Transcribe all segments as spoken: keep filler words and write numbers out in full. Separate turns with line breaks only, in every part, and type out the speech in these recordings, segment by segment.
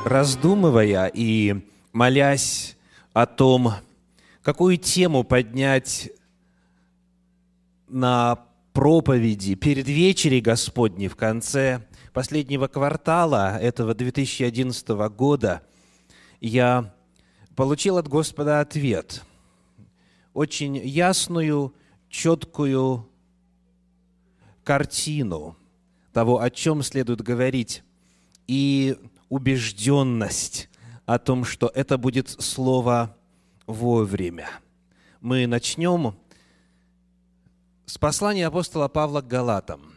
раздумывая и молясь о том, какую тему поднять на проповеди перед вечерей Господней в конце последнего квартала этого две тысячи одиннадцатого года, я получил от Господа ответ, очень ясную, четкую картину того, о чем следует говорить, и убежденность о том, что это будет слово вовремя. Мы начнем с послания апостола Павла к Галатам.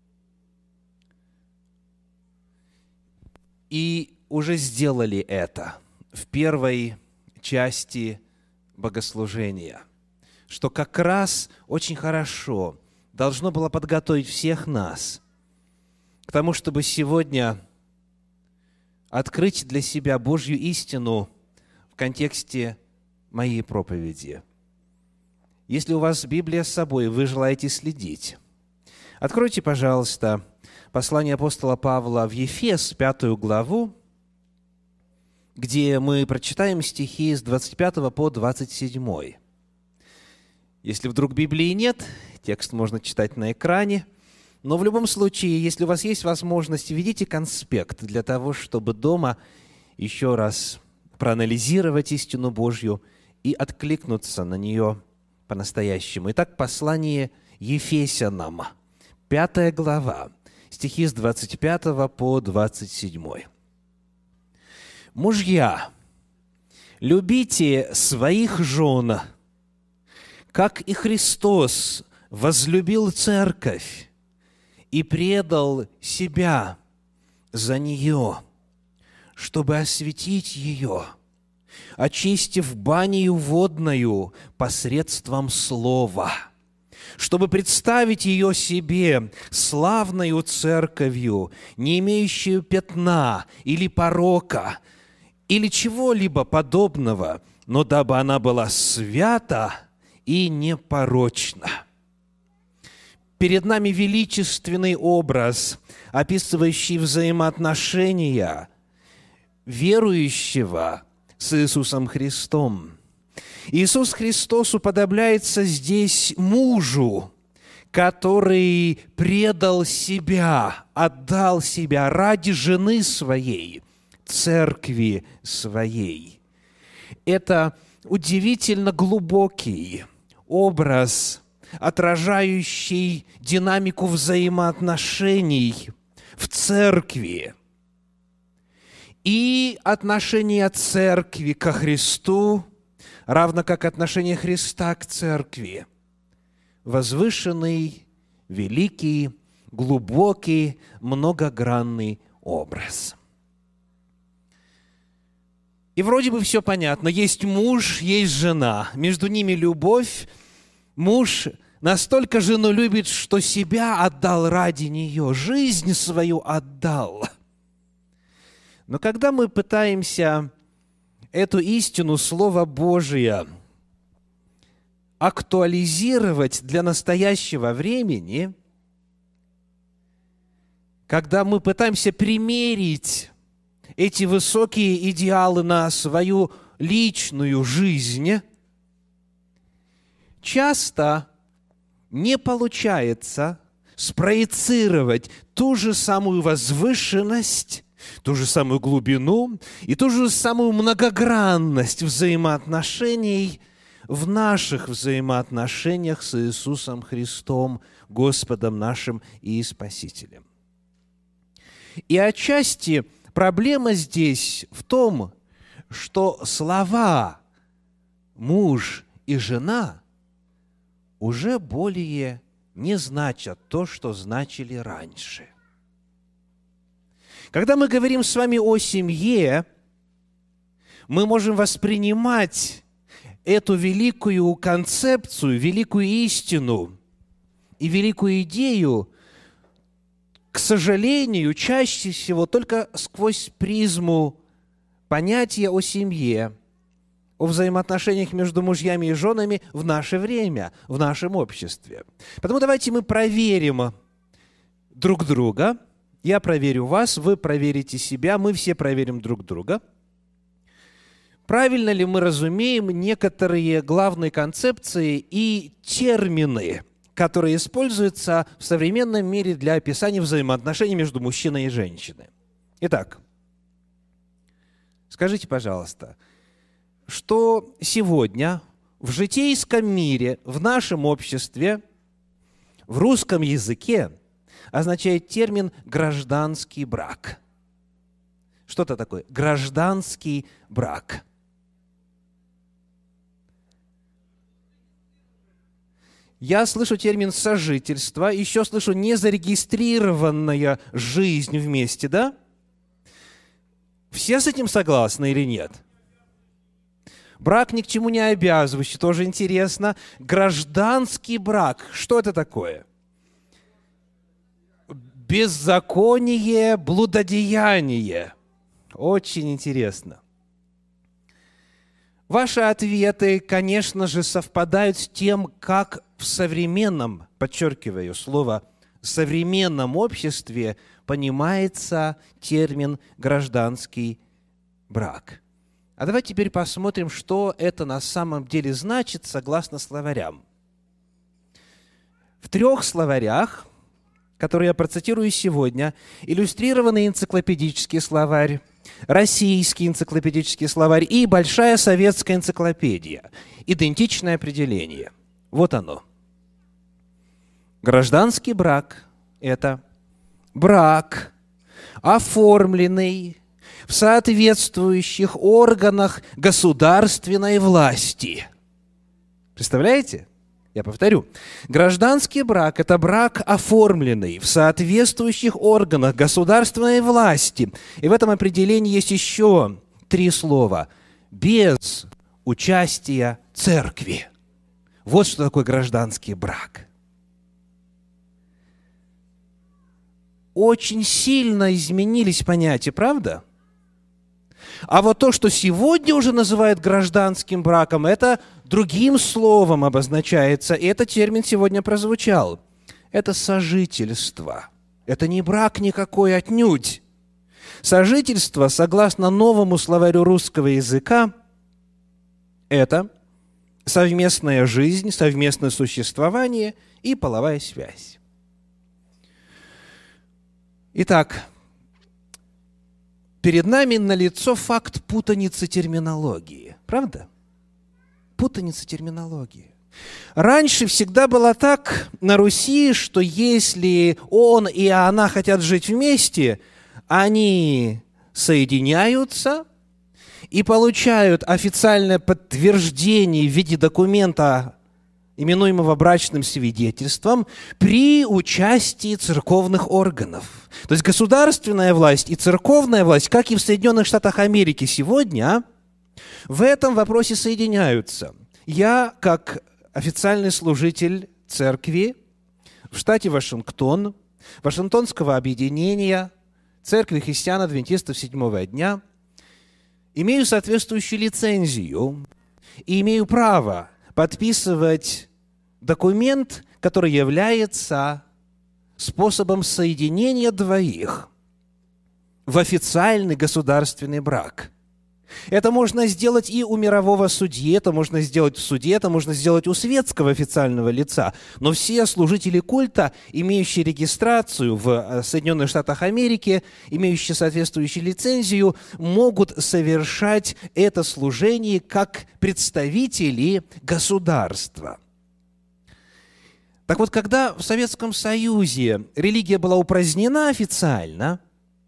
И уже сделали это в первой части богослужения, что как раз очень хорошо должно было подготовить всех нас к тому, чтобы сегодня открыть для себя Божью истину в контексте моей проповеди. Если у вас Библия с собой, вы желаете следить, откройте, пожалуйста, послание апостола Павла в Ефес, пятую главу, где мы прочитаем стихи с двадцать пятого по двадцать седьмой. Если вдруг Библии нет, текст можно читать на экране. Но в любом случае, если у вас есть возможность, введите конспект для того, чтобы дома еще раз проанализировать истину Божью и откликнуться на нее по-настоящему. Итак, послание Ефесянам, пятая глава, стихи с двадцать пятого по двадцать седьмой. «Мужья, любите своих жен, как и Христос возлюбил церковь и предал себя за нее, чтобы осветить ее, очистив банию водною посредством слова, чтобы представить ее себе славною церковью, не имеющую пятна или порока, или чего-либо подобного, но дабы она была свята и непорочна». Перед нами величественный образ, описывающий взаимоотношения верующего с Иисусом Христом. Иисус Христос уподобляется здесь мужу, который предал себя, отдал себя ради жены своей, церкви своей. Это удивительно глубокий образ, отражающий динамику взаимоотношений в церкви и отношение церкви ко Христу, равно как отношение Христа к церкви. Возвышенный, великий, глубокий, многогранный образ. И вроде бы все понятно. Есть муж, есть жена. Между ними любовь. Муж настолько жену любит, что себя отдал ради нее, жизнь свою отдал. Но когда мы пытаемся эту истину Слова Божия актуализировать для настоящего времени, когда мы пытаемся примерить эти высокие идеалы на свою личную жизнь, часто не получается спроецировать ту же самую возвышенность, ту же самую глубину и ту же самую многогранность взаимоотношений в наших взаимоотношениях с Иисусом Христом, Господом нашим и Спасителем. И отчасти проблема здесь в том, что слова «муж» и «жена» уже более не значат то, что значили раньше. Когда мы говорим с вами о семье, мы можем воспринимать эту великую концепцию, великую истину и великую идею, к сожалению, чаще всего только сквозь призму понятия о семье, о взаимоотношениях между мужьями и женами в наше время, в нашем обществе. Поэтому давайте мы проверим друг друга Я проверю вас, вы проверите себя, мы все проверим друг друга. Правильно ли мы разумеем некоторые главные концепции и термины, которые используются в современном мире для описания взаимоотношений между мужчиной и женщиной? Итак, скажите, пожалуйста, что сегодня в житейском мире, в нашем обществе, в русском языке означает термин «гражданский брак». Что это такое? Гражданский брак. Я слышу термин «сожительство», еще слышу «незарегистрированная жизнь вместе», да? Все с этим согласны или нет? Брак ни к чему не обязывающий, тоже интересно. Гражданский брак, что это такое? Беззаконие, блудодеяние. Очень интересно. Ваши ответы, конечно же, совпадают с тем, как в современном, подчеркиваю слово, современном обществе понимается термин «гражданский брак». А давайте теперь посмотрим, что это на самом деле значит, согласно словарям. В трех словарях, которые я процитирую сегодня, иллюстрированный энциклопедический словарь, российский энциклопедический словарь и большая советская энциклопедия. Идентичное определение. Вот оно. Гражданский брак – это брак, оформленный в соответствующих органах государственной власти. Представляете? Я повторю. Гражданский брак – это брак, оформленный в соответствующих органах государственной власти. И в этом определении есть еще три слова. Без участия церкви. Вот что такое гражданский брак. Очень сильно изменились понятия, правда? А вот то, что сегодня уже называют гражданским браком, это другим словом обозначается, и этот термин сегодня прозвучал. Это сожительство. Это не брак никакой отнюдь. Сожительство, согласно новому словарю русского языка, это совместная жизнь, совместное существование и половая связь. Итак, перед нами налицо факт путаницы терминологии. Правда? Путаница терминологии. Раньше всегда было так на Руси, что если он и она хотят жить вместе, они соединяются и получают официальное подтверждение в виде документа, именуемого брачным свидетельством, при участии церковных органов. То есть государственная власть и церковная власть, как и в Соединенных Штатах Америки сегодня, в этом вопросе соединяются. Я, как официальный служитель церкви в штате Вашингтон, Вашингтонского объединения Церкви христиан-адвентистов седьмого дня, имею соответствующую лицензию и имею право подписывать документ, который является способом соединения двоих в официальный государственный брак. Это можно сделать и у мирового судьи, это можно сделать в суде, это можно сделать у светского официального лица. Но все служители культа, имеющие регистрацию в Соединенных Штатах Америки, имеющие соответствующую лицензию, могут совершать это служение как представители государства. Так вот, когда в Советском Союзе религия была упразднена официально,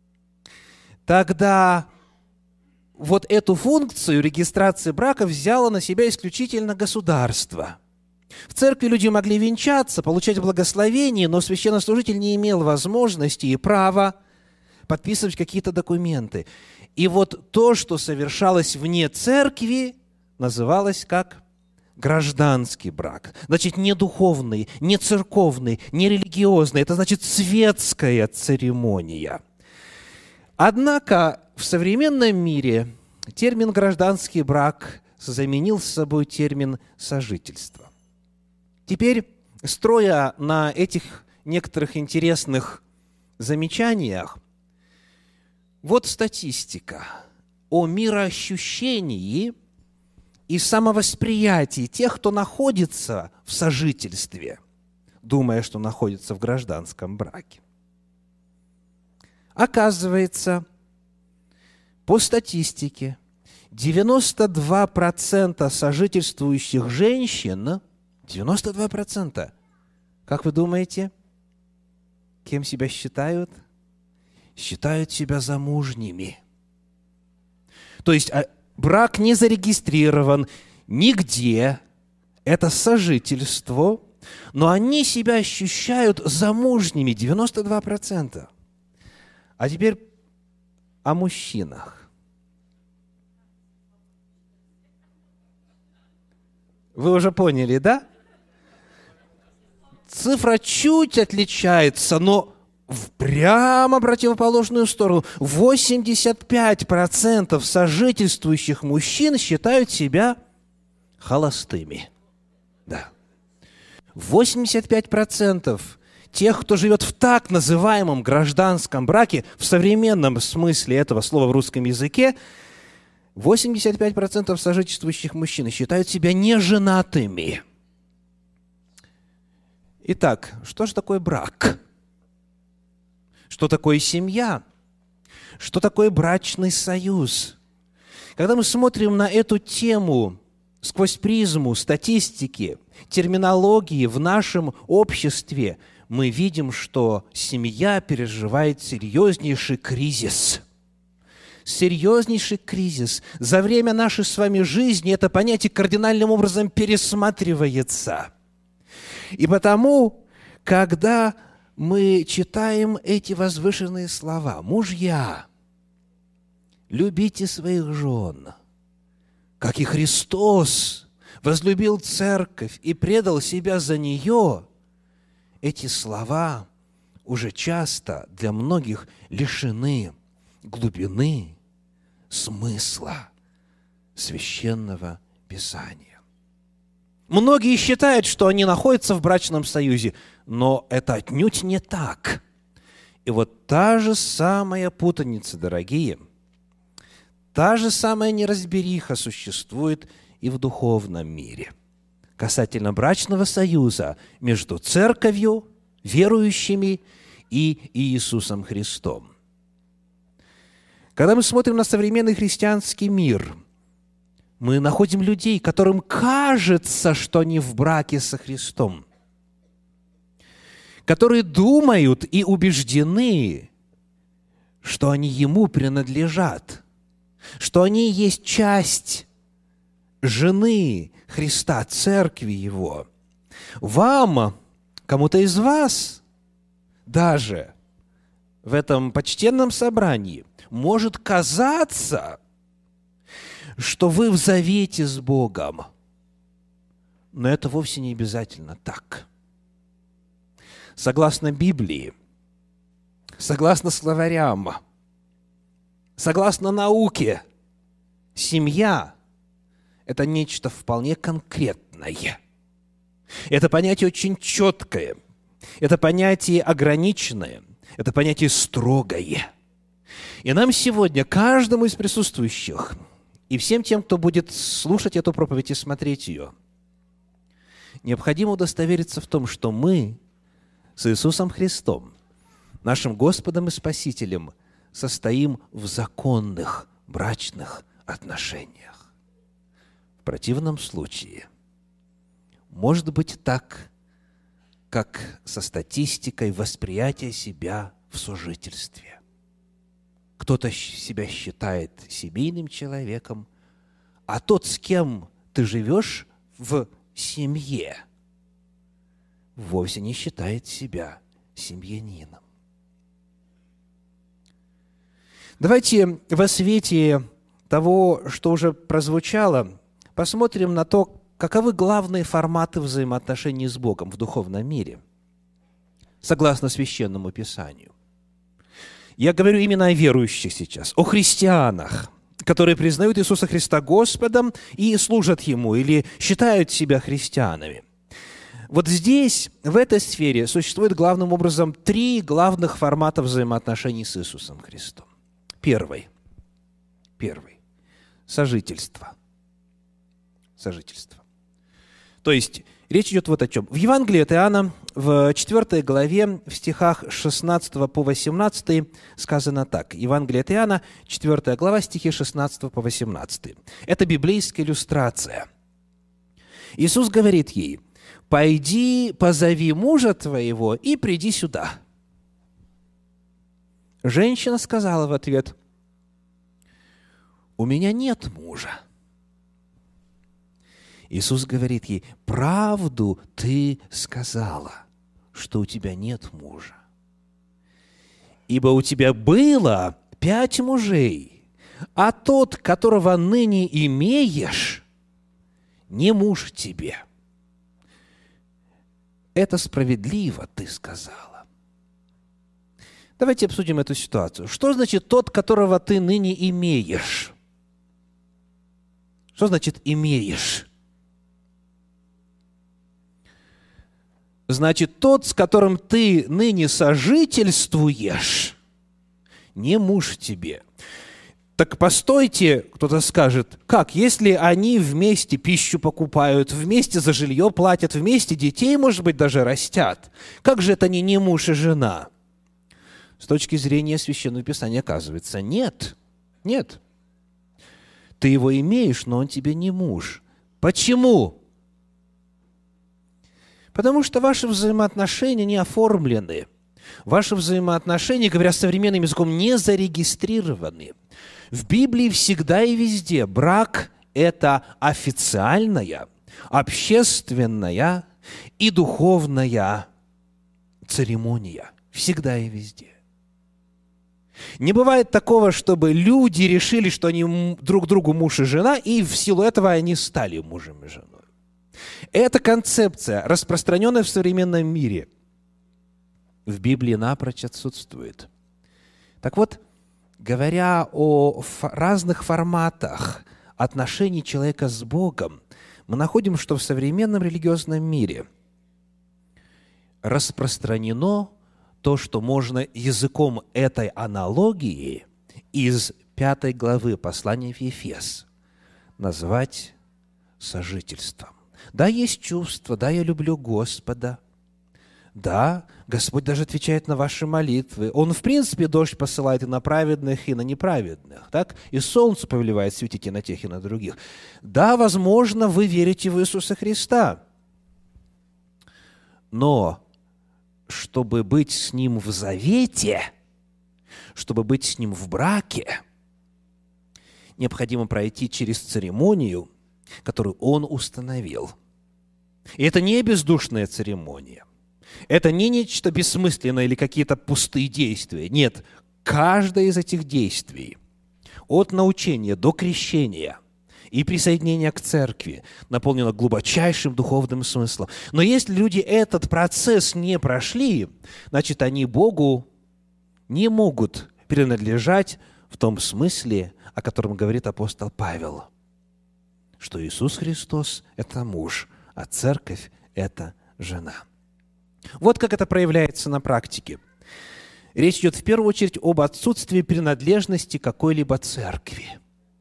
тогда вот эту функцию регистрации брака взяло на себя исключительно государство. В церкви люди могли венчаться, получать благословение, но священнослужитель не имел возможности и права подписывать какие-то документы. И вот то, что совершалось вне церкви, называлось как гражданский брак. Значит, не духовный, не церковный, не религиозный. Это значит светская церемония. Однако в современном мире термин «гражданский брак» заменил собой термин «сожительство». Теперь, строя на этих некоторых интересных замечаниях. Вот статистика о мироощущении и самовосприятии тех, кто находится в сожительстве, думая, что находится в гражданском браке. Оказывается, по статистике, девяносто два процента сожительствующих женщин, девяносто два процента, как вы думаете, кем себя считают? Считают себя замужними. То есть брак не зарегистрирован нигде, это сожительство, но они себя ощущают замужними, девяносто два процента. А теперь о мужчинах. Вы уже поняли, да? Цифра чуть отличается, но в прямо противоположную сторону. восемьдесят пять процентов сожительствующих мужчин считают себя холостыми. Да. восемьдесят пять процентов тех, кто живет в так называемом гражданском браке, в современном смысле этого слова в русском языке, восемьдесят пять процентов сожительствующих мужчин считают себя неженатыми. Итак, что же такое брак? Что такое семья? Что такое брачный союз? Когда мы смотрим на эту тему сквозь призму статистики, терминологии в нашем обществе, мы видим, что семья переживает серьезнейший кризис. Серьезнейший кризис. За время нашей с вами жизни это понятие кардинальным образом пересматривается. И потому, когда мы читаем эти возвышенные слова: «Мужья, любите своих жен, как и Христос возлюбил церковь и предал себя за нее», эти слова уже часто для многих лишены глубины смысла Священного Писания. Многие считают, что они находятся в брачном союзе, но это отнюдь не так. И вот та же самая путаница, дорогие, та же самая неразбериха существует и в духовном мире касательно брачного союза между церковью, верующими и Иисусом Христом. Когда мы смотрим на современный христианский мир, мы находим людей, которым кажется, что они в браке со Христом, которые думают и убеждены, что они Ему принадлежат, что они есть часть жены Христа, церкви Его. Вам, кому-то из вас, даже в этом почтенном собрании может казаться, что вы в завете с Богом. Но это вовсе не обязательно так. Согласно Библии, согласно словарям, согласно науке, семья – это нечто вполне конкретное. Это понятие очень четкое, это понятие ограниченное, это понятие строгое. И нам сегодня, каждому из присутствующих, и всем тем, кто будет слушать эту проповедь и смотреть ее, необходимо удостовериться в том, что мы с Иисусом Христом, нашим Господом и Спасителем, состоим в законных брачных отношениях. В противном случае может быть так, как со статистикой восприятия себя в сожительстве. Кто-то себя считает семейным человеком, а тот, с кем ты живешь в семье, вовсе не считает себя семьянином. Давайте во свете того, что уже прозвучало, посмотрим на то, каковы главные форматы взаимоотношений с Богом в духовном мире, согласно Священному Писанию. Я говорю именно о верующих сейчас, о христианах, которые признают Иисуса Христа Господом и служат Ему, или считают себя христианами. Вот здесь, в этой сфере, существует главным образом три главных формата взаимоотношений с Иисусом Христом. Первый. Первый. Сожительство. Сожительство. То есть, речь идет вот о чем. В Евангелии от Иоанна, в четвёртой главе, в стихах с шестнадцатого по восемнадцатый сказано так. Евангелие от Иоанна, четвёртая глава, стихи с шестнадцатого по восемнадцатый. Это библейская иллюстрация. Иисус говорит ей: «Пойди, позови мужа твоего и приди сюда». Женщина сказала в ответ: «У меня нет мужа». Иисус говорит ей: «Правду ты сказала, что у тебя нет мужа. Ибо у тебя было пять мужей, а тот, которого ныне имеешь, не муж тебе. Это справедливо ты сказала». Давайте обсудим эту ситуацию. Что значит «тот, которого ты ныне имеешь»? Что значит «имеешь»? Значит, тот, с которым ты ныне сожительствуешь, не муж тебе. Так постойте, кто-то скажет, как, если они вместе пищу покупают, вместе за жилье платят, вместе детей, может быть, даже растят, как же это они не муж и жена? С точки зрения Священного Писания, оказывается, нет, нет. Ты его имеешь, но он тебе не муж. Почему? Потому что ваши взаимоотношения не оформлены. Ваши взаимоотношения, говоря современным языком, не зарегистрированы. В Библии всегда и везде брак – это официальная, общественная и духовная церемония. Всегда и везде. Не бывает такого, чтобы люди решили, что они друг другу муж и жена, и в силу этого они стали мужем и женой. Эта концепция, распространенная в современном мире, в Библии напрочь отсутствует. Так вот, говоря о разных форматах отношений человека с Богом, мы находим, что в современном религиозном мире распространено то, что можно языком этой аналогии из пятой главы послания в Ефес назвать сожительством. Да, есть чувство, да, я люблю Господа, да, Господь даже отвечает на ваши молитвы. Он, в принципе, дождь посылает и на праведных, и на неправедных, так? И солнце повелевает светить и на тех, и на других. Да, возможно, вы верите в Иисуса Христа, но чтобы быть с Ним в завете, чтобы быть с Ним в браке, необходимо пройти через церемонию, которую Он установил. И это не бездушная церемония. Это не нечто бессмысленное или какие-то пустые действия. Нет, каждое из этих действий, от научения до крещения и присоединения к церкви, наполнено глубочайшим духовным смыслом. Но если люди этот процесс не прошли, значит, они Богу не могут принадлежать в том смысле, о котором говорит апостол Павел, что Иисус Христос – это муж, а церковь – это жена. Вот как это проявляется на практике. Речь идет в первую очередь об отсутствии принадлежности какой-либо церкви.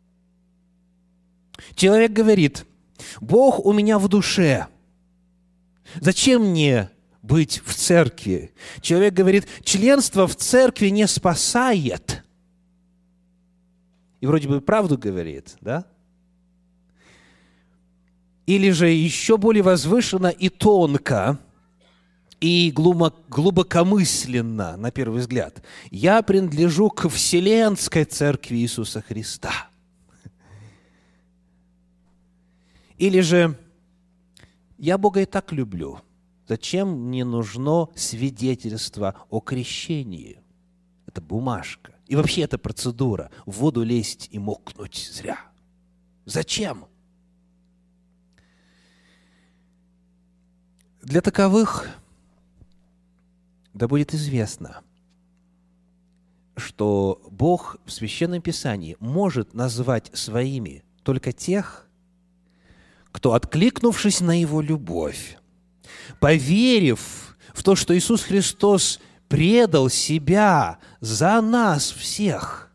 Человек говорит: «Бог у меня в душе. Зачем мне быть в церкви?» Человек говорит: «Членство в церкви не спасает». И вроде бы правду говорит, да? Или же еще более возвышенно и тонко, и глубокомысленно, на первый взгляд: «Я принадлежу к Вселенской Церкви Иисуса Христа». Или же: «Я Бога и так люблю. Зачем мне нужно свидетельство о крещении?» Это бумажка. И вообще это процедура. В воду лезть и мокнуть зря. Зачем? Для таковых да будет известно, что Бог в Священном Писании может назвать своими только тех, кто, откликнувшись на Его любовь, поверив в то, что Иисус Христос предал Себя за нас всех,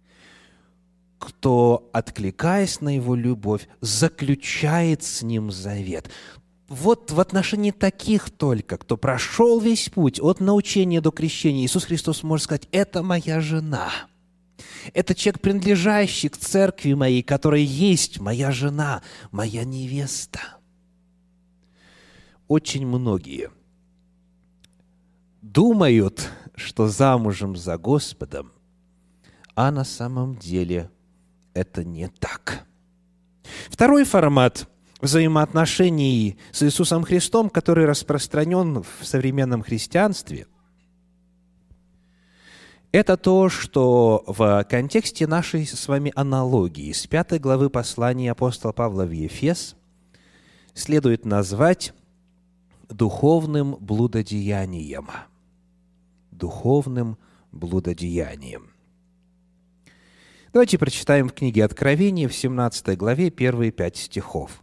кто, откликаясь на Его любовь, заключает с Ним завет. Вот в отношении таких только, кто прошел весь путь от научения до крещения, Иисус Христос может сказать: «Это моя жена». Это человек, принадлежащий к церкви моей, которая есть моя жена, моя невеста. Очень многие думают, что замужем за Господом, а на самом деле это не так. Второй формат взаимоотношений с Иисусом Христом, который распространен в современном христианстве, это то, что в контексте нашей с вами аналогии с пятой главы послания апостола Павла в Ефес следует назвать духовным блудодеянием. Духовным блудодеянием. Давайте прочитаем в книге Откровения в семнадцатой главе первые пять стихов.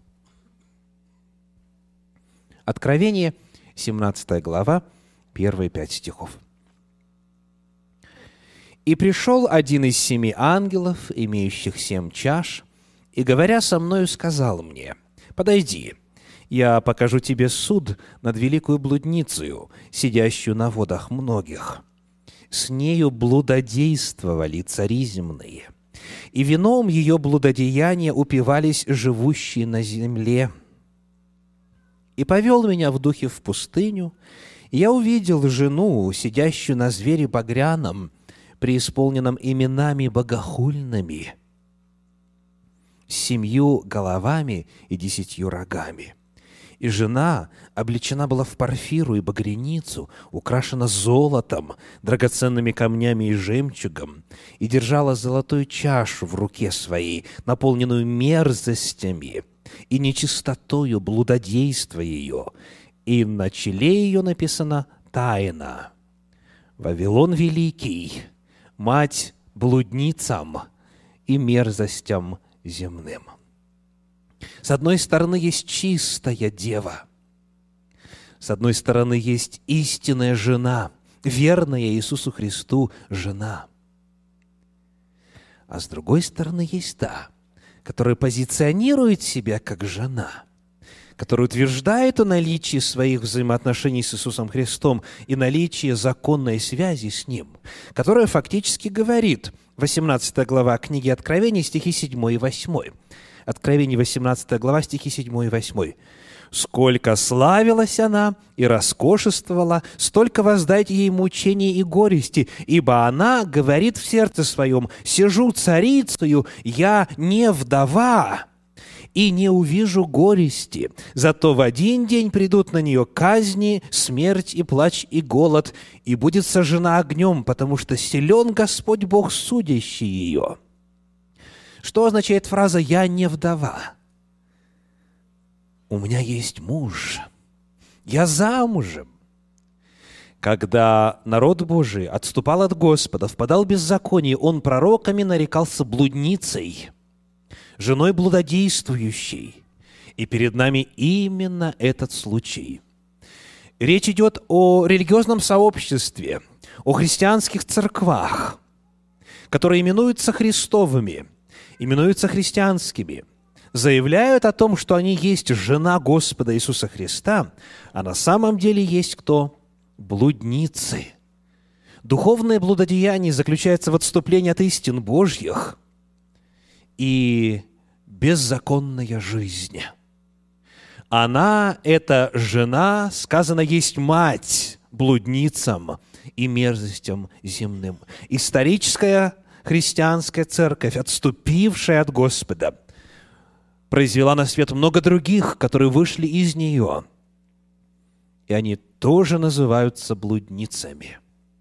Откровение, семнадцатая глава, первые пять стихов. «И пришел один из семи ангелов, имеющих семь чаш, и, говоря со мною, сказал мне: подойди, я покажу тебе суд над великою блудницею, сидящую на водах многих. С нею блудодействовали цари земные, и вином ее блудодеяния упивались живущие на земле. И повел меня в духе в пустыню, и я увидел жену, сидящую на звере багряном, преисполненном именами богохульными, с семью головами и десятью рогами. И жена облечена была в парфиру и багряницу, украшена золотом, драгоценными камнями и жемчугом, и держала золотую чашу в руке своей, наполненную мерзостями и нечистотою блудодейства ее, и на челе ее написано «Тайна». Вавилон Великий, мать блудницам и мерзостям земным. С одной стороны, есть чистая дева. С одной стороны, есть истинная жена, верная Иисусу Христу жена. А с другой стороны, есть та, которая позиционирует себя как жена, которая утверждает о наличии своих взаимоотношений с Иисусом Христом и наличии законной связи с Ним, которая фактически говорит, восемнадцатая глава книги Откровения, стихи седьмой и восьмой. Откровение, восемнадцатая глава, стихи седьмой и восьмой. «Сколько славилась она и роскошествовала, столько воздайте ей мучения и горести, ибо она говорит в сердце своем: сижу царицею, я не вдова, и не увижу горести. Зато в один день придут на нее казни, смерть и плач и голод, и будет сожжена огнем, потому что силен Господь Бог, судящий ее». Что означает фраза «я не вдова»? У меня есть муж, я замужем. Когда народ Божий отступал от Господа, впадал в беззаконие, он пророками нарекался блудницей, женой блудодействующей. И перед нами именно этот случай. Речь идет о религиозном сообществе, о христианских церквах, которые именуются христовыми, именуются христианскими, заявляют о том, что они есть жена Господа Иисуса Христа, а на самом деле есть кто? Блудницы. Духовное блудодеяние заключается в отступлении от истин Божьих и беззаконная жизнь. Она, эта жена, сказано, есть мать блудницам и мерзостям земным. Историческая христианская церковь, отступившая от Господа, произвела на свет много других, которые вышли из нее, и они тоже называются блудницами.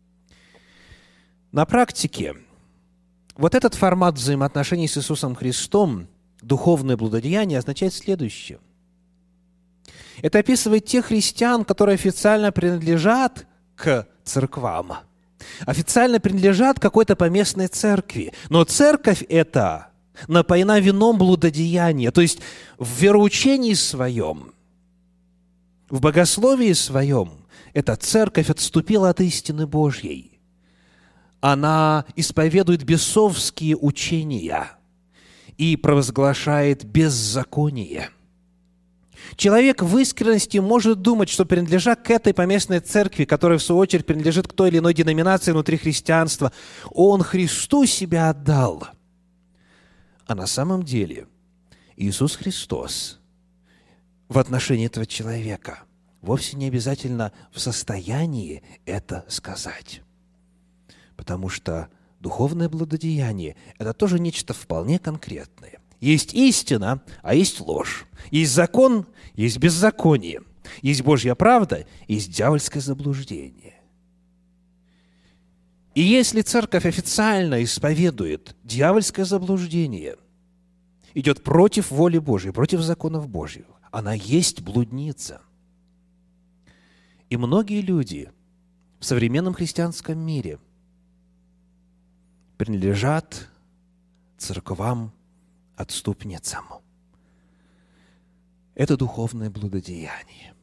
На практике вот этот формат взаимоотношений с Иисусом Христом, духовное блудодеяние, означает следующее. Это описывает тех христиан, которые официально принадлежат к церквам, официально принадлежат какой-то поместной церкви, но церковь эта напоена вином блудодеяния, то есть в вероучении своем, В богословии своем эта церковь отступила от истины Божьей. Она исповедует бесовские учения и провозглашает беззаконие. Человек в искренности может думать, что, принадлежа к этой поместной церкви, которая, в свою очередь, принадлежит к той или иной деноминации внутри христианства, он Христу себя отдал. А на самом деле Иисус Христос в отношении этого человека вовсе не обязательно в состоянии это сказать. Потому что духовное блудодеяние – это тоже нечто вполне конкретное. Есть истина, а есть ложь. Есть закон, есть беззаконие. Есть Божья правда, есть дьявольское заблуждение. И если церковь официально исповедует дьявольское заблуждение, идет против воли Божьей, против законов Божьих, она есть блудница. И многие люди в современном христианском мире принадлежат церквам-отступницам. Это духовное блудодеяние.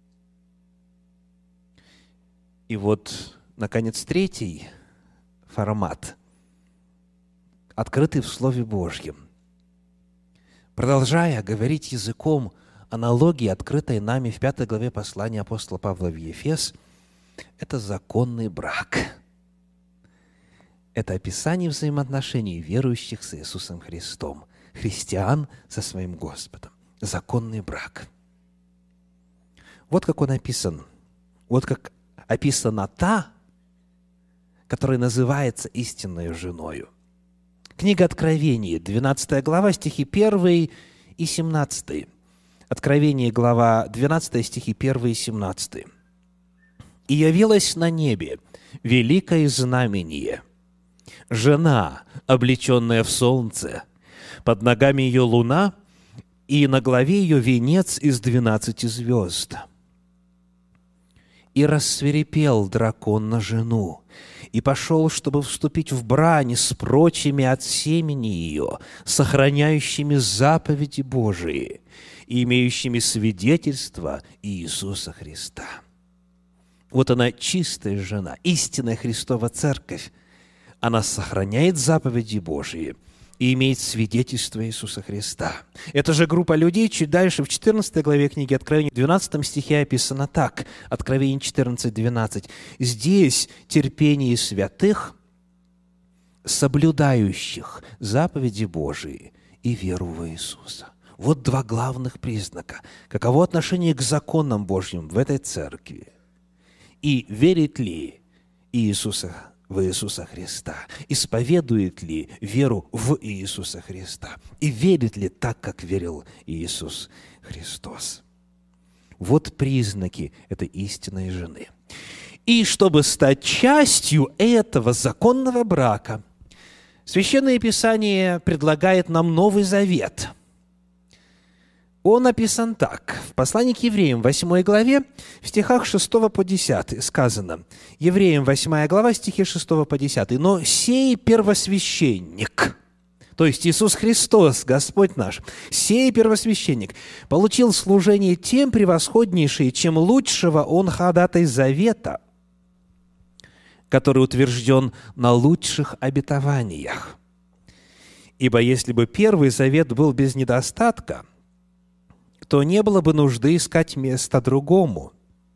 И вот, наконец, третий формат, открытый в Слове Божьем. Продолжая говорить языком аналогии, открытой нами в пятой главе послания апостола Павла в Ефес, это законный брак. Это описание взаимоотношений верующих с Иисусом Христом, христиан со своим Господом. Законный брак. Вот как он описан. Вот как описана та, которая называется истинной женою. Книга Откровения, двенадцатая глава, стихи первый и семнадцатый. Откровение, глава двенадцатая, стихи первый и семнадцатый. «И явилось на небе великое знамение, жена, облеченная в солнце, под ногами ее луна, и на главе ее венец из двенадцати звезд. И рассвирепел дракон на жену, и пошел, чтобы вступить в брань с прочими от семени ее, сохраняющими заповеди Божии и имеющими свидетельство Иисуса Христа». Вот она, чистая жена, истинная Христова церковь. Она сохраняет заповеди Божии и имеет свидетельство Иисуса Христа. Эта же группа людей чуть дальше, в четырнадцатой главе книги Откровения, в двенадцатом стихе описано так, Откровение четырнадцать, двенадцать. «Здесь терпение святых, соблюдающих заповеди Божии и веру в Иисуса». Вот два главных признака. Каково отношение к законам Божьим в этой церкви? И верит ли Иисуса в Иисуса Христа? Исповедует ли веру в Иисуса Христа? И верит ли так, как верил Иисус Христос? Вот признаки этой истинной жены. И чтобы стать частью этого законного брака, Священное Писание предлагает нам Новый Завет. Он написан так. В послании к Евреям, восьмой главе, в стихах шестого по десятый сказано. Евреям, восьмая глава, стихи шестого по десятый. «Но сей первосвященник», то есть Иисус Христос, Господь наш, сей первосвященник, получил служение тем превосходнейшее, чем лучшего он ходатай завета, который утвержден на лучших обетованиях. Ибо если бы первый завет был без недостатка, то не было бы нужды искать место другому.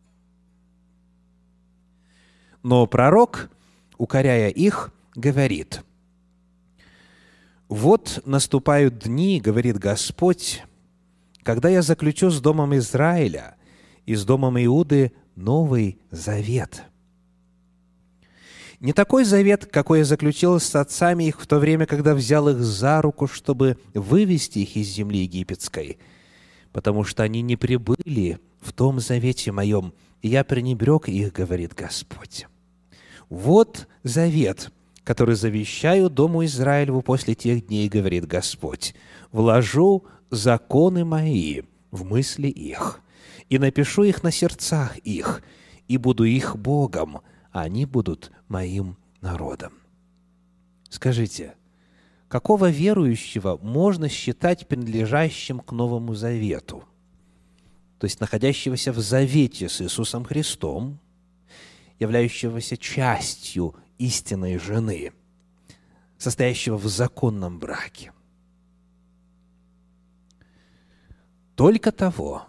Но пророк, укоряя их, говорит: «Вот наступают дни, говорит Господь, когда я заключу с домом Израиля и с домом Иуды новый завет. Не такой завет, какой я заключил с отцами их в то время, когда взял их за руку, чтобы вывести их из земли египетской, потому что они не прибыли в том завете моем, и я пренебрег их, говорит Господь. Вот завет, который завещаю дому Израилеву после тех дней, говорит Господь. Вложу законы мои в мысли их, и напишу их на сердцах их, и буду их Богом, а они будут моим народом». Скажите, какого верующего можно считать принадлежащим к Новому Завету? то есть находящегося в завете с Иисусом Христом, являющегося частью истинной жены, состоящего в законном браке. Только того,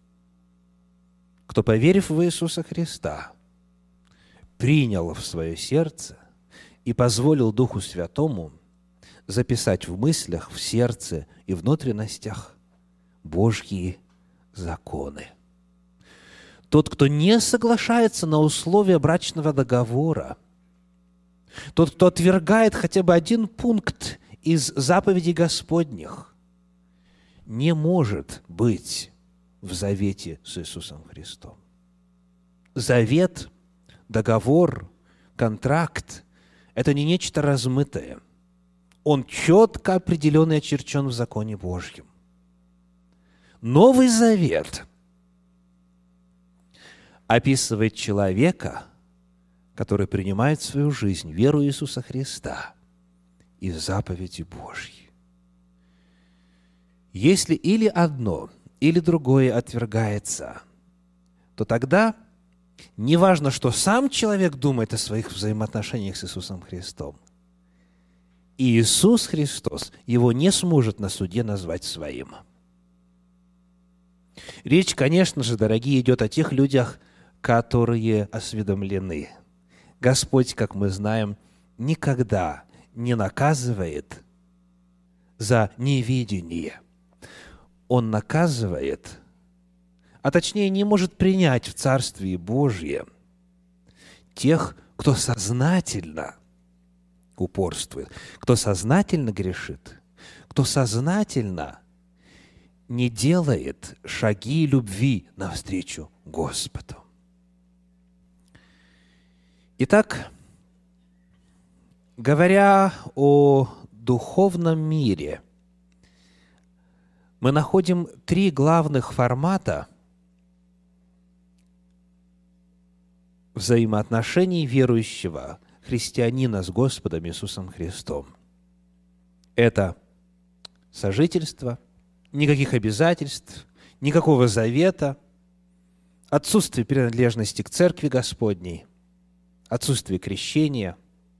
кто, поверив в Иисуса Христа, принял в свое сердце и позволил Духу Святому записать в мыслях, в сердце и внутренностях Божьи законы. Тот, кто не соглашается на условия брачного договора, тот, кто отвергает хотя бы один пункт из заповедей Господних, не может быть в завете с Иисусом Христом. Завет, договор, контракт – это не нечто размытое. Он четко определен и очерчен в законе Божьем. Новый Завет описывает человека, который принимает в свою жизнь веру Иисуса Христа и заповеди Божьи. Если или одно, или другое отвергается, то тогда не важно, что сам человек думает о своих взаимоотношениях с Иисусом Христом. И Иисус Христос его не сможет на суде назвать своим. Речь, конечно же, дорогие, идет о тех людях, которые осведомлены. Господь, как мы знаем, никогда не наказывает за неведение. Он наказывает, а точнее не может принять в Царствие Божье тех, кто сознательно упорствует, кто сознательно грешит, кто сознательно не делает шаги любви навстречу Господу. Итак, говоря о духовном мире, мы находим три главных формата взаимоотношений верующего христианина с Господом Иисусом Христом. Это сожительство, никаких обязательств, никакого завета, отсутствие принадлежности к Церкви Господней, отсутствие крещения.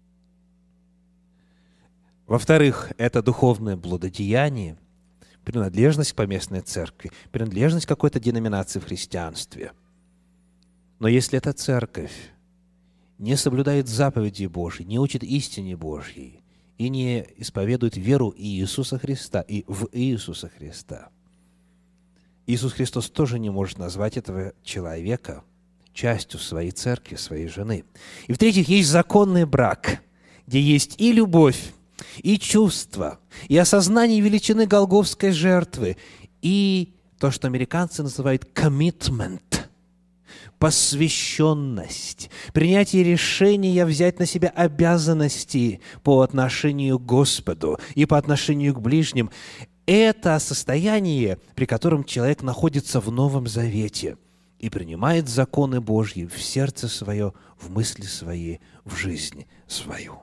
Во-вторых, это духовное блудодеяние, принадлежность к поместной церкви, принадлежность к какой-то деноминации в христианстве. Но если эта церковь не соблюдает заповеди Божьи, не учит истине Божьей и не исповедует веру Иисуса Христа и в Иисуса Христа, Иисус Христос тоже не может назвать этого человека частью своей церкви, своей жены. И в-третьих, есть законный брак, где есть и любовь, и чувство, и осознание величины голгофской жертвы, и то, что американцы называют commitment, посвященность, принятие решения взять на себя обязанности по отношению к Господу и по отношению к ближним. Это состояние, при котором человек находится в Новом Завете и принимает законы Божьи в сердце свое, в мысли свои, в жизнь свою.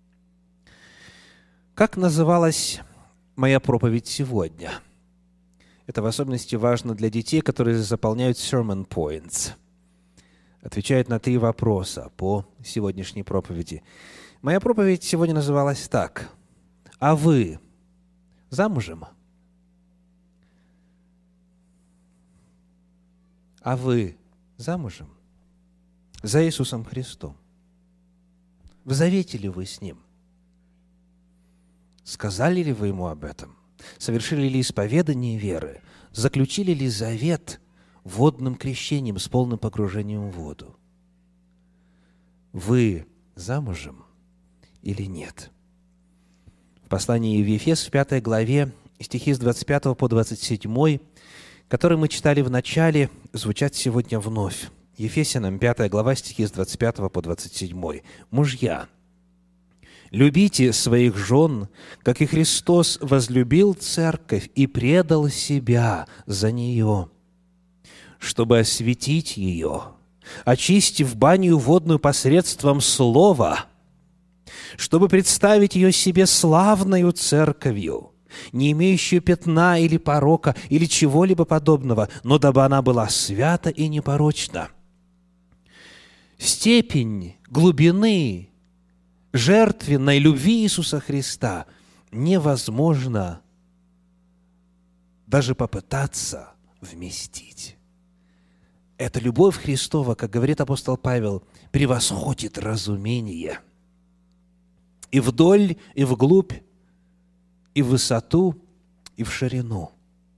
Как называлась моя проповедь сегодня? Это в особенности важно для детей, которые заполняют sermon points. Отвечают на три вопроса по сегодняшней проповеди. Моя проповедь сегодня называлась так. А вы замужем? А вы замужем? За Иисусом Христом? В завете ли вы с Ним? Сказали ли вы Ему об этом? Совершили ли исповедание веры? Заключили ли завет водным крещением с полным погружением в воду? Вы замужем или нет? В послании в Ефес, в пятой главе, стихи с двадцать пятого по двадцать седьмой, которые мы читали в начале, звучат сегодня вновь. Ефесянам, пятая глава, стихи с двадцать пятого по двадцать седьмой. «Мужья, любите своих жен, как и Христос возлюбил церковь и предал себя за нее, чтобы осветить ее, очистив баню водную посредством слова, чтобы представить ее себе славною церковью, не имеющую пятна или порока, или чего-либо подобного, но дабы она была свята и непорочна. Степень глубины жертвенной любви Иисуса Христа невозможно даже попытаться вместить. Эта любовь Христова, как говорит апостол Павел, превосходит разумение. И вдоль, и вглубь, и в высоту, и в ширину.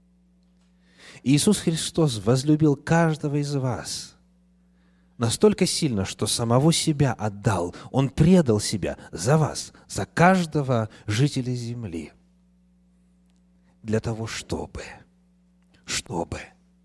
Иисус Христос возлюбил каждого из вас настолько сильно, что самого себя отдал. Он предал себя за вас, за каждого жителя земли. Для того, чтобы, чтобы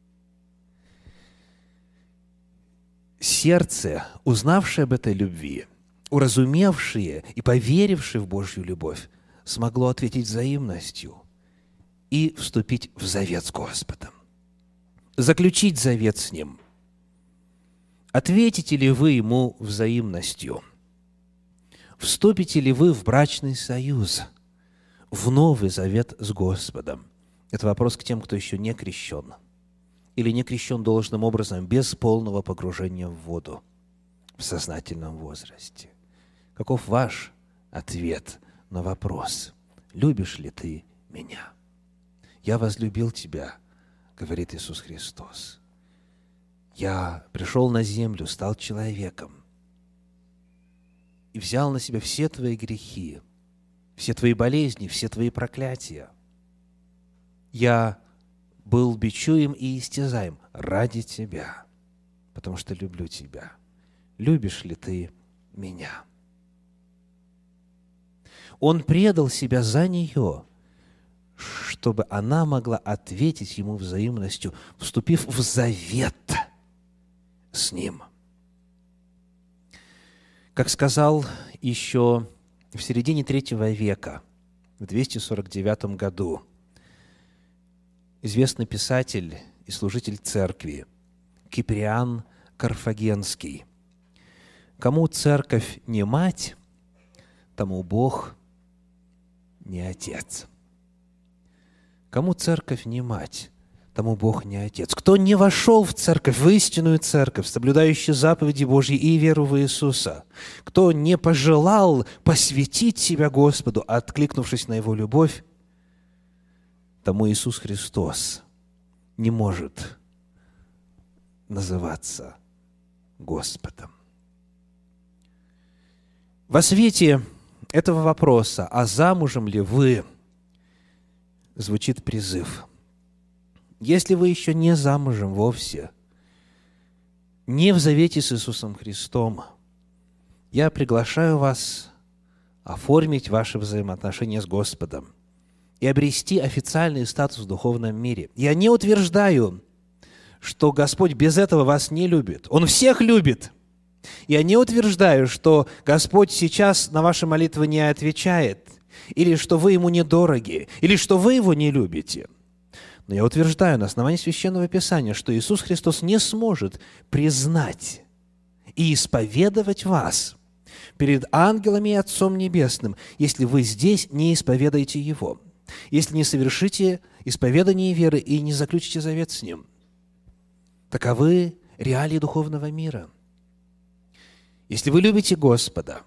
сердце, узнавшее об этой любви, уразумевшее и поверившее в Божью любовь, смогло ответить взаимностью и вступить в завет с Господом, заключить завет с Ним. Ответите ли вы Ему взаимностью? Вступите ли вы в брачный союз, в новый завет с Господом? Это вопрос к тем, кто еще не крещен или не крещен должным образом, без полного погружения в воду в сознательном возрасте. Каков ваш ответ на вопрос: «Любишь ли ты меня?» «Я возлюбил тебя», — говорит Иисус Христос. «Я пришел на землю, стал человеком и взял на себя все твои грехи, все твои болезни, все твои проклятия. Я был бичуем и истязаем ради тебя, потому что люблю тебя. Любишь ли ты меня?» Он предал себя за нее, чтобы она могла ответить ему взаимностью, вступив в завет с ним. Как сказал еще в середине третьего века, в двести сорок девятом году, известный писатель и служитель церкви Киприан Карфагенский: «Кому церковь не мать, тому Бог не отец». Кому церковь не мать, тому Бог не отец. Кто не вошел в церковь, в истинную церковь, соблюдающую заповеди Божьи и веру в Иисуса, кто не пожелал посвятить себя Господу, откликнувшись на Его любовь, тому Иисус Христос не может называться Господом. Во свете этого вопроса, а замужем ли вы, звучит призыв. Если вы еще не замужем вовсе, не в завете с Иисусом Христом, я приглашаю вас оформить ваши взаимоотношения с Господом и обрести официальный статус в духовном мире. Я не утверждаю, что Господь без этого вас не любит. Он всех любит. Я не утверждаю, что Господь сейчас на ваши молитвы не отвечает, или что вы Ему недороги, или что вы Его не любите. Но я утверждаю на основании Священного Писания, что Иисус Христос не сможет признать и исповедовать вас перед ангелами и Отцом Небесным, если вы здесь не исповедаете Его, если не совершите исповедание веры и не заключите завет с Ним. Таковы реалии духовного мира. Если вы любите Господа,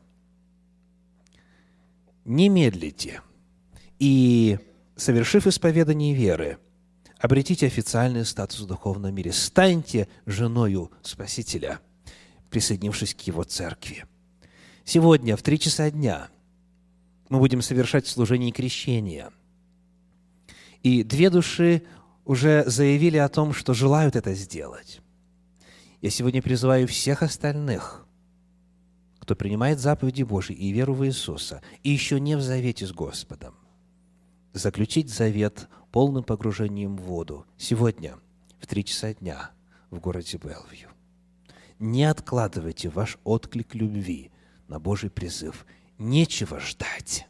не медлите и, совершив исповедание веры, обретите официальный статус в духовном мире. Станьте женою Спасителя, присоединившись к Его церкви. Сегодня в три часа дня мы будем совершать служение крещения. И две души уже заявили о том, что желают это сделать. Я сегодня призываю всех остальных, кто принимает заповеди Божьи и веру в Иисуса, и еще не в завете с Господом, заключить завет полным погружением в воду сегодня в три часа дня в городе Белвью. Не откладывайте ваш отклик любви на Божий призыв. Нечего ждать.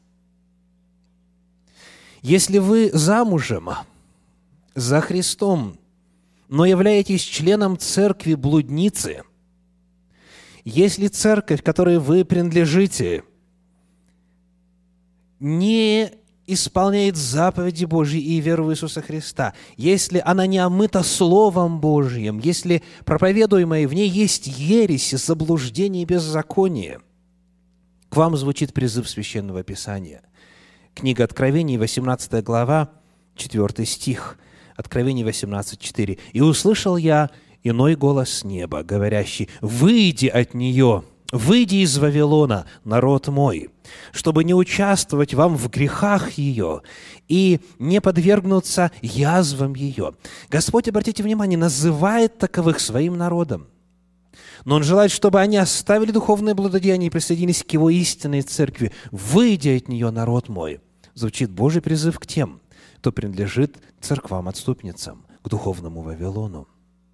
Если вы замужем за Христом, но являетесь членом церкви блудницы, если церковь, которой вы принадлежите, не исполняет заповеди Божьи и веру в Иисуса Христа, если она не омыта Словом Божьим, если проповедуемое в ней есть ересь, заблуждение и беззаконие, к вам звучит призыв Священного Писания. Книга Откровений, восемнадцатая глава, четвёртый стих. Откровение восемнадцать четыре. «И услышал я иной голос с неба, говорящий: „Выйди от нее, выйди из Вавилона, народ мой, чтобы не участвовать вам в грехах ее и не подвергнуться язвам ее“». Господь, обратите внимание, называет таковых своим народом. Но Он желает, чтобы они оставили духовное блудодеяние и присоединились к Его истинной церкви. «Выйди от нее, народ мой». Звучит Божий призыв к тем, кто принадлежит церквам-отступницам, к духовному Вавилону.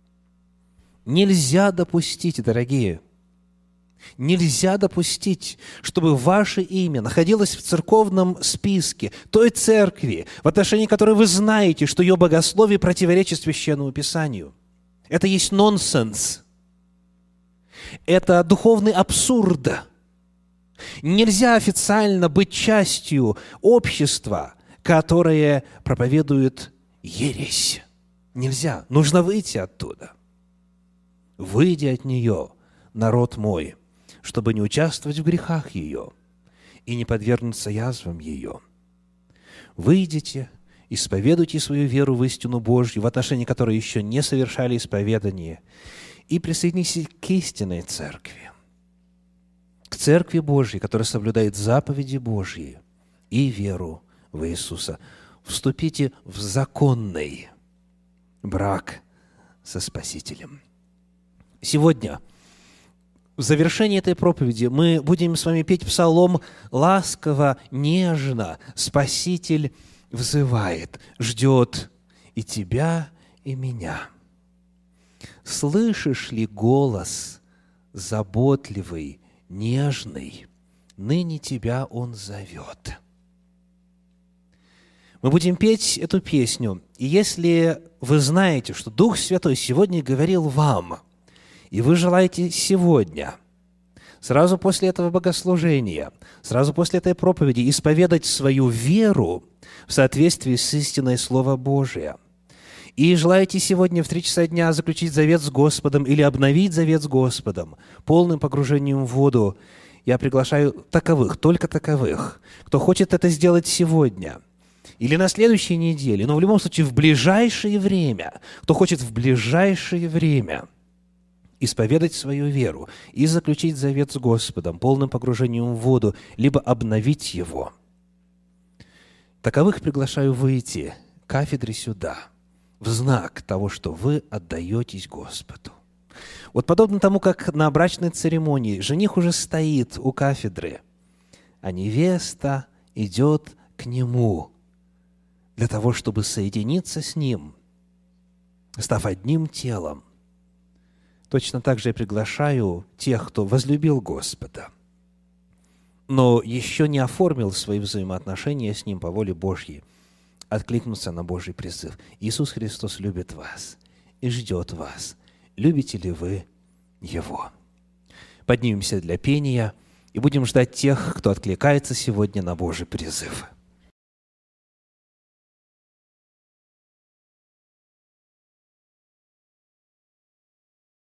Нельзя допустить, дорогие, нельзя допустить, чтобы ваше имя находилось в церковном списке той церкви, в отношении которой вы знаете, что ее богословие противоречит Священному Писанию. Это есть нонсенс. Это духовный абсурд. Нельзя официально быть частью общества, которое проповедует ересь. Нельзя. Нужно выйти оттуда. «Выйди от нее, народ мой, чтобы не участвовать в грехах ее и не подвергнуться язвам ее. Выйдите, исповедуйте свою веру в истину Божью, в отношении которой еще не совершали исповедание, и присоединитесь к истинной церкви, к церкви Божьей, которая соблюдает заповеди Божьи и веру в Иисуса. Вступите в законный брак со Спасителем». Сегодня, в завершении этой проповеди, мы будем с вами петь псалом ласково, нежно. Спаситель взывает, ждет и тебя, и меня. Слышишь ли голос заботливый, нежный? Ныне тебя Он зовет. Мы будем петь эту песню, и если вы знаете, что Дух Святой сегодня говорил вам, и вы желаете сегодня, сразу после этого богослужения, сразу после этой проповеди исповедать свою веру в соответствии с истиной Слова Божия, и желаете сегодня в три часа дня заключить завет с Господом или обновить завет с Господом полным погружением в воду, я приглашаю таковых, только таковых, кто хочет это сделать сегодня или на следующей неделе, но в любом случае в ближайшее время, кто хочет в ближайшее время исповедать свою веру и заключить завет с Господом полным погружением в воду, либо обновить его. Таковых приглашаю выйти к кафедре сюда, в знак того, что вы отдаетесь Господу. Вот подобно тому, как на брачной церемонии жених уже стоит у кафедры, а невеста идет к нему для того, чтобы соединиться с ним, став одним телом. Точно так же я приглашаю тех, кто возлюбил Господа, но еще не оформил свои взаимоотношения с Ним по воле Божьей, откликнуться на Божий призыв. Иисус Христос любит вас и ждет вас. Любите ли вы Его? Поднимемся для пения и будем ждать тех, кто откликается сегодня на Божий призыв.